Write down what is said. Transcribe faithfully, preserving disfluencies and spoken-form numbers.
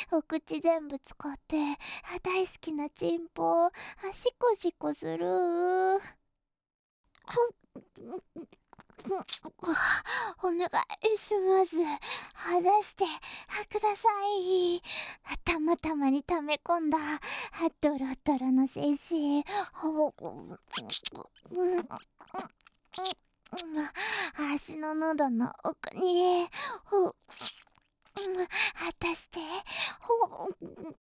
お口全部使って、大好きなチンポ、シコシコする。お願いします。離してください。たまたまに溜め込んだドロドロの精子。足の喉の奥に。果たして